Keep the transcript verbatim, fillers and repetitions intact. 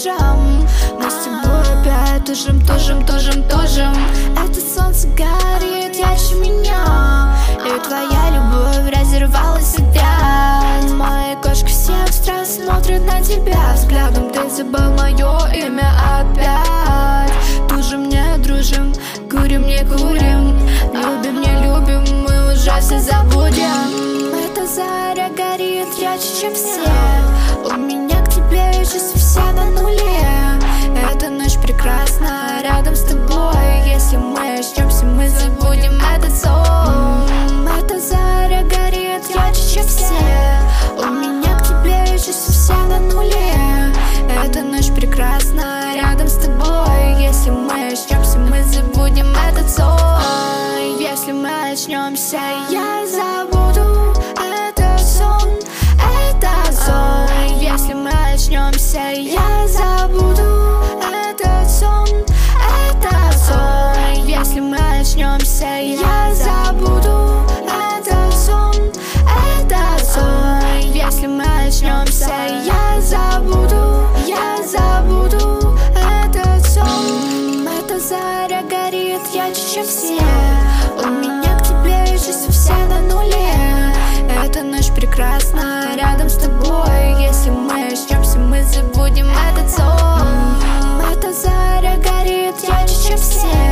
тужим. Мы с тобой опять тужим, тужим, тужим, тужим. Это солнце горит ярче меня, и твоя любовь разорвалась опять. Мои кошки всех страст смотрят на тебя взглядом. Ты забыл мое имя опять. Тужим, не дружим, курим, не курим, любим, не любим, мы уже все забудем. Эта заря горит ярче, чем все. У меня к тебе чувства все на нуле. Эта ночь прекрасна рядом с тобой. Если мы очнемся, мы забудем этот сон. Эта заря горит ярче, чем все. У меня к тебе чувства все на нуле. Эта ночь прекрасна рядом с тобой. Если мы очнемся, мы забудем этот сон. Если мы очнемся, я забуду этот сон, этот сон. Если мы очнемся, я забуду этот сон, этот сон. Если мы очнемся, я забуду этот сон, этот сон. Если мы очнемся, я забуду, я забуду этот сон. Эта заря горит ярче, чем все. У меня к тебе чувства все на нуле. Эта ночь прекрасна рядом с тобой. Если мы очнемся, мы забудем этот сон. Эта заря горит ярче, чем все.